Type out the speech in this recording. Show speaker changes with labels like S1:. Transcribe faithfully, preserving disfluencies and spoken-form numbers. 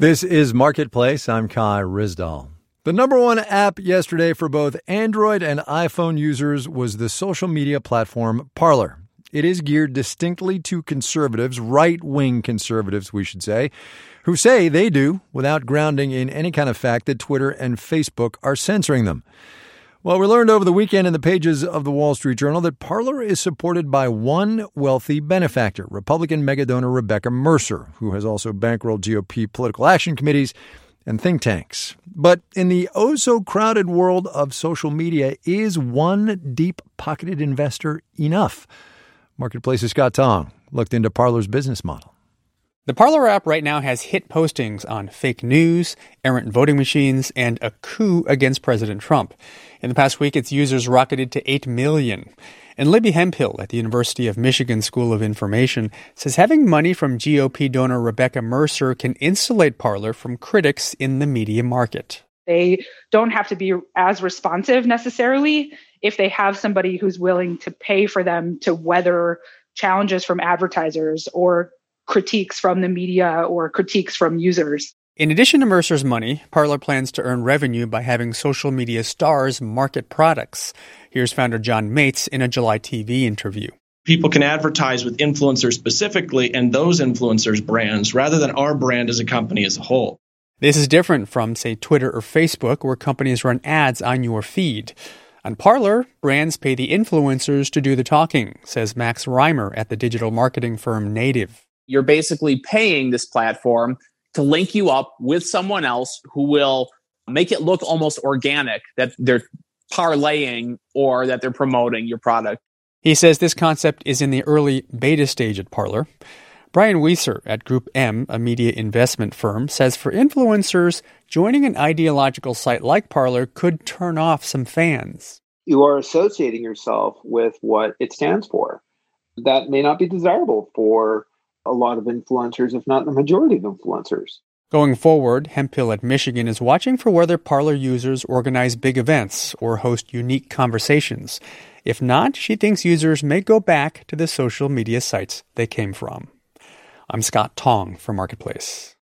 S1: This is Marketplace. I'm Kai Ryssdal. The number one app yesterday for both Android and iPhone users was the social media platform Parler. It is geared distinctly to conservatives, right-wing conservatives, we should say, who say they do without grounding in any kind of fact that Twitter and Facebook are censoring them. Well, we learned over the weekend in the pages of the Wall Street Journal that Parler is supported by one wealthy benefactor, Republican megadonor Rebecca Mercer, who has also bankrolled G O P political action committees and think tanks. But in the oh-so-crowded world of social media, is one deep-pocketed investor enough? Marketplace's Scott Tong looked into Parler's business model.
S2: The Parler app right now has hit postings on fake news, errant voting machines, and a coup against President Trump. In the past week, its users rocketed to eight million. And Libby Hemphill at the University of Michigan School of Information says having money from G O P donor Rebecca Mercer can insulate Parler from critics in the media market.
S3: They don't have to be as responsive necessarily if they have somebody who's willing to pay for them to weather challenges from advertisers or critiques from the media or critiques from users.
S2: In addition to Mercer's money, Parler plans to earn revenue by having social media stars market products. Here's founder John Mates in a July T V interview.
S4: People can advertise with influencers specifically and those influencers' brands rather than our brand as a company as a whole.
S2: This is different from, say, Twitter or Facebook, where companies run ads on your feed. On Parler, brands pay the influencers to do the talking, says Max Reimer at the digital marketing firm Native.
S5: You're basically paying this platform to link you up with someone else who will make it look almost organic, that they're parlaying or that they're promoting your product.
S2: He says this concept is in the early beta stage at Parler. Brian Weiser at Group M, a media investment firm, says for influencers, joining an ideological site like Parler could turn off some fans.
S6: You are associating yourself with what it stands for. That may not be desirable for a lot of influencers, if not the majority of influencers.
S2: Going forward, Hemphill at Michigan is watching for whether Parler users organize big events or host unique conversations. If not, she thinks users may go back to the social media sites they came from. I'm Scott Tong for Marketplace.